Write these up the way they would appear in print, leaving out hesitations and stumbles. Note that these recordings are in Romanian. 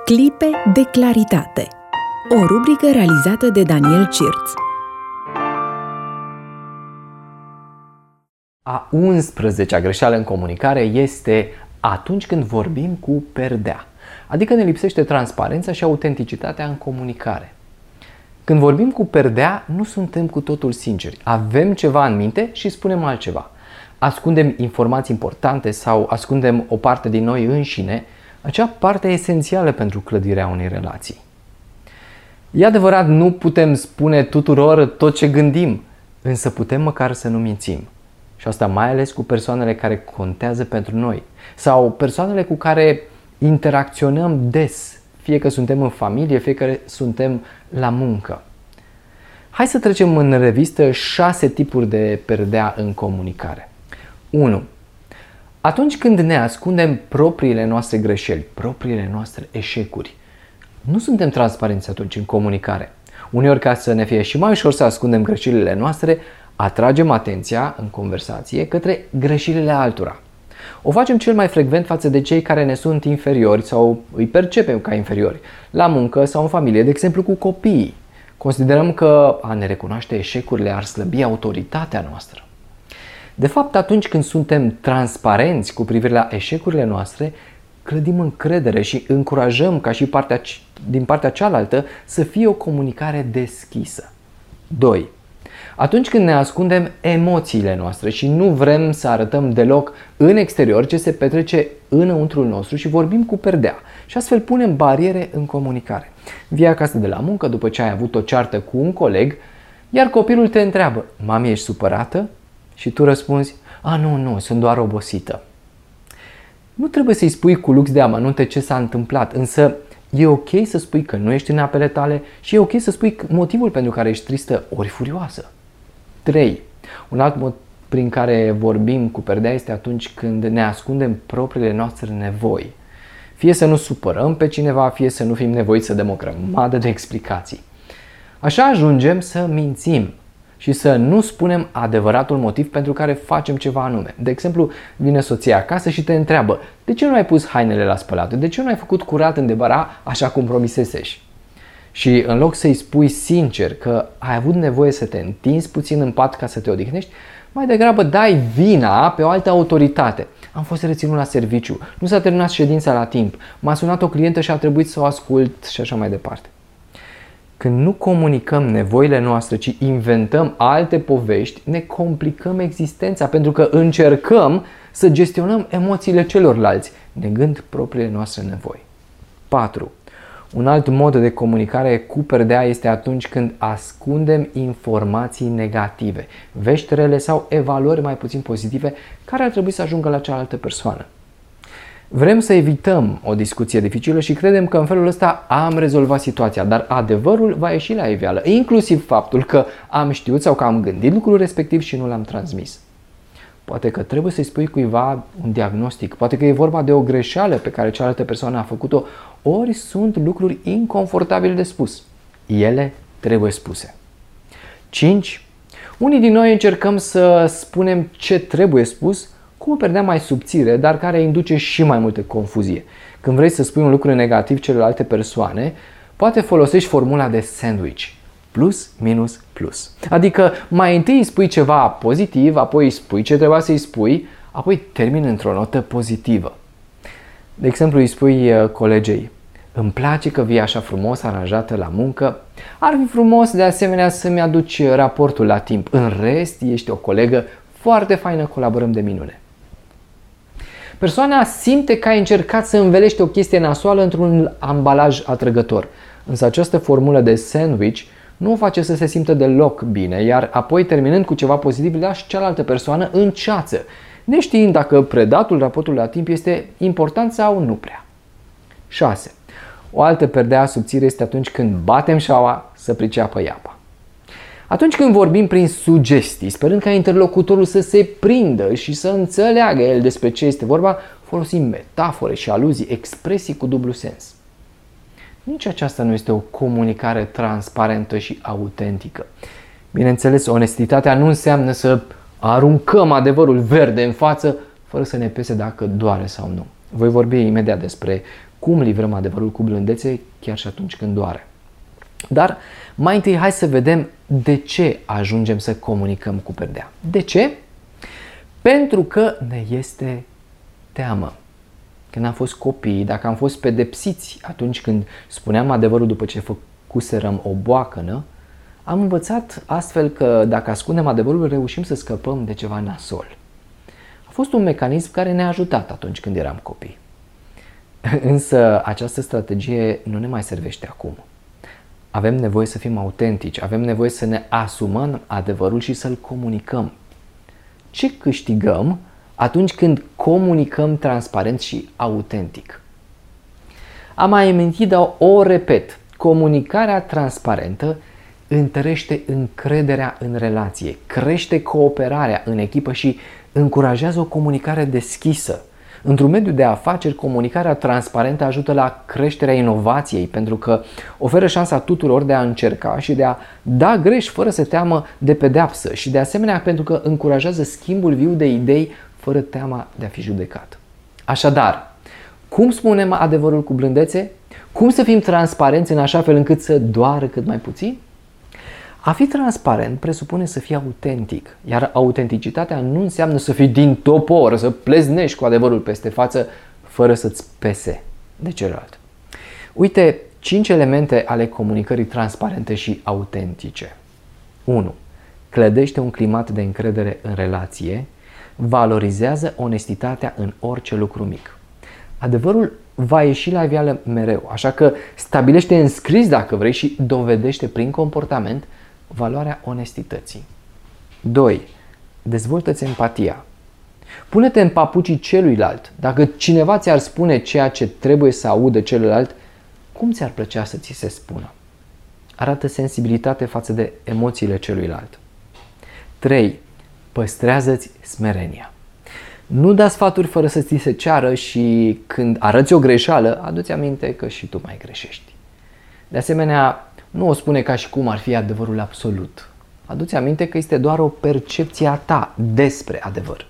Clipe de claritate. O rubrică realizată de Daniel Cirț. A 11-a greșeală în comunicare este atunci când vorbim cu perdea, adică ne lipsește transparența și autenticitatea în comunicare. Când vorbim cu perdea, nu suntem cu totul sinceri. Avem ceva în minte și spunem altceva. Ascundem informații importante sau ascundem o parte din noi înșine, acea parte esențială pentru clădirea unei relații. E adevărat, nu putem spune tuturor tot ce gândim, însă putem măcar să nu mințim. Și asta mai ales cu persoanele care contează pentru noi sau persoanele cu care interacționăm des, fie că suntem în familie, fie că suntem la muncă. Hai să trecem în revistă 6 tipuri de perdea în comunicare. 1. Atunci când ne ascundem propriile noastre greșeli, propriile noastre eșecuri, nu suntem transparenți atunci în comunicare. Uneori, ca să ne fie și mai ușor să ascundem greșelile noastre, atragem atenția în conversație către greșelile altora. O facem cel mai frecvent față de cei care ne sunt inferiori sau îi percepem ca inferiori, la muncă sau în familie, de exemplu cu copiii. Considerăm că a ne recunoaște eșecurile ar slăbi autoritatea noastră. De fapt, atunci când suntem transparenți cu privire la eșecurile noastre, clădim încredere și încurajăm ca și din partea cealaltă să fie o comunicare deschisă. 2. Atunci când ne ascundem emoțiile noastre și nu vrem să arătăm deloc în exterior ce se petrece înăuntrul nostru și vorbim cu perdea și astfel punem bariere în comunicare. Vii acasă de la muncă după ce ai avut o ceartă cu un coleg, iar copilul te întreabă: "Mami, ești supărată?" Și tu răspunzi: Nu, sunt doar obosită." Nu trebuie să-i spui cu lux de amănunte ce s-a întâmplat, însă e ok să spui că nu ești în apele tale și e ok să spui motivul pentru care ești tristă ori furioasă. 3. Un alt mod prin care vorbim cu perdea este atunci când ne ascundem propriile noastre nevoi. Fie să nu supărăm pe cineva, fie să nu fim nevoiți să dăm o grămadă de explicații. Așa ajungem să mințim și să nu spunem adevăratul motiv pentru care facem ceva anume. De exemplu, vine soția acasă și te întreabă: "De ce nu ai pus hainele la spălat? De ce nu ai făcut curat în debara așa cum promisesești?" Și în loc să-i spui sincer că ai avut nevoie să te întinzi puțin în pat ca să te odihnești, mai degrabă dai vina pe o altă autoritate. "Am fost reținut la serviciu, nu s-a terminat ședința la timp, m-a sunat o clientă și a trebuit să o ascult" și așa mai departe. Când nu comunicăm nevoile noastre, ci inventăm alte povești, ne complicăm existența pentru că încercăm să gestionăm emoțiile celorlalți, negând propriile noastre nevoi. 4. Un alt mod de comunicare cu perdea este atunci când ascundem informații negative, vești rele sau evaluări mai puțin pozitive care ar trebui să ajungă la cealaltă persoană. Vrem să evităm o discuție dificilă și credem că în felul ăsta am rezolvat situația, dar adevărul va ieși la iveală, inclusiv faptul că am știut sau că am gândit lucrul respectiv și nu l-am transmis. Poate că trebuie să-i spui cuiva un diagnostic, poate că e vorba de o greșeală pe care cealaltă persoană a făcut-o, ori sunt lucruri inconfortabile de spus. Ele trebuie spuse. 5. Unii din noi încercăm să spunem ce trebuie spus cu o perdea mai subțire, dar care induce și mai multă confuzie. Când vrei să spui un lucru negativ celelalte persoane, poate folosești formula de sandwich. Plus, minus, plus. Adică mai întâi îi spui ceva pozitiv, apoi îi spui ce trebuia să-i spui, apoi termini într-o notă pozitivă. De exemplu, îi spui colegei: "Îmi place că vii așa frumos aranjată la muncă. Ar fi frumos de asemenea să-mi aduci raportul la timp. În rest, ești o colegă foarte faină, colaborăm de minune." Persoana simte că ai încercat să învelești o chestie nasoală într-un ambalaj atrăgător. Însă această formulă de sandwich nu o face să se simtă deloc bine, iar apoi, terminând cu ceva pozitiv, lași cealaltă persoană în ceață, neștiind dacă predatul raportului la timp este important sau nu prea. 6. O altă perdea subțire este atunci când batem șaua să priceapă iapa. Atunci când vorbim prin sugestii, sperând ca interlocutorul să se prindă și să înțeleagă el despre ce este vorba, folosim metafore și aluzii, expresii cu dublu sens. Nici aceasta nu este o comunicare transparentă și autentică. Bineînțeles, onestitatea nu înseamnă să aruncăm adevărul verde în față, fără să ne pese dacă doare sau nu. Voi vorbi imediat despre cum livrăm adevărul cu blândețe chiar și atunci când doare. Dar mai întâi hai să vedem de ce ajungem să comunicăm cu perdea. De ce? Pentru că ne este teamă. Când am fost copii, dacă am fost pedepsiți atunci când spuneam adevărul după ce făcuserăm o boacănă, am învățat astfel că dacă ascundem adevărul, reușim să scăpăm de ceva nasol. A fost un mecanism care ne-a ajutat atunci când eram copii. Însă această strategie nu ne mai servește acum. Avem nevoie să fim autentici, avem nevoie să ne asumăm adevărul și să-l comunicăm. Ce câștigăm atunci când comunicăm transparent și autentic? Am mai amintit, dar o repet. Comunicarea transparentă întărește încrederea în relație, crește cooperarea în echipă și încurajează o comunicare deschisă. Într-un mediu de afaceri, comunicarea transparentă ajută la creșterea inovației pentru că oferă șansa tuturor de a încerca și de a da greș fără să teamă de pedeapsă și de asemenea pentru că încurajează schimbul viu de idei fără teama de a fi judecat. Așadar, cum spunem adevărul cu blândețe? Cum să fim transparenți în așa fel încât să doară cât mai puțin? A fi transparent presupune să fii autentic, iar autenticitatea nu înseamnă să fii din topor, să pleznești cu adevărul peste față fără să-ți pese de celălalt. Uite 5 elemente ale comunicării transparente și autentice. 1. Clădește un climat de încredere în relație, valorizează onestitatea în orice lucru mic. Adevărul va ieși la iveală mereu, așa că stabilește în scris dacă vrei și dovedește prin comportament valoarea onestității. 2. Dezvoltă-ți empatia. Pune-te în papucii celuilalt. Dacă cineva ți-ar spune ceea ce trebuie să audă celălalt, cum ți-ar plăcea să ți se spună? Arată sensibilitate față de emoțiile celuilalt. 3. Păstrează-ți smerenia. Nu da sfaturi fără să ți se ceară și când arăți o greșeală, adu-ți aminte că și tu mai greșești. De asemenea, nu o spune ca și cum ar fi adevărul absolut. Adu-ți aminte că este doar o percepție a ta despre adevăr.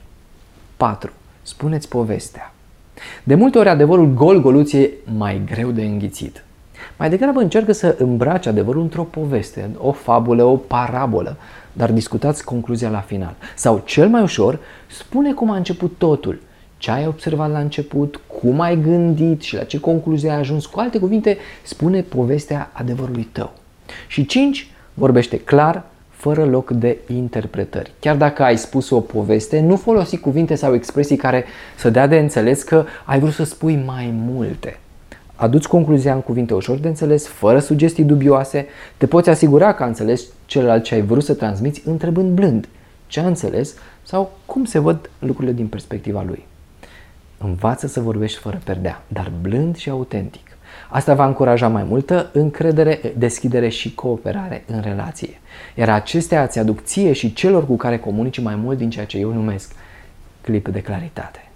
4. Spune-ți povestea. De multe ori adevărul gol-goluț e mai greu de înghițit. Mai degrabă încearcă să îmbraci adevărul într-o poveste, o fabulă, o parabolă, dar discutați concluzia la final. Sau, cel mai ușor, spune cum a început totul, ce ai observat la început, cum ai gândit și la ce concluzie ai ajuns. Cu alte cuvinte, spune povestea adevărului tău. Și 5. Vorbește clar, fără loc de interpretări. Chiar dacă ai spus o poveste, nu folosi cuvinte sau expresii care să dea de înțeles că ai vrut să spui mai multe. Adu-ți concluzia în cuvinte ușor de înțeles, fără sugestii dubioase. Te poți asigura că a înțeles celălalt ce ai vrut să transmiți, întrebând blând ce a înțeles sau cum se văd lucrurile din perspectiva lui. Învață să vorbești fără perdea, dar blând și autentic. Asta va încuraja mai multă încredere, deschidere și cooperare în relație. Iar acestea îți aduc ție și celor cu care comunici mai mult din ceea ce eu numesc clip de claritate.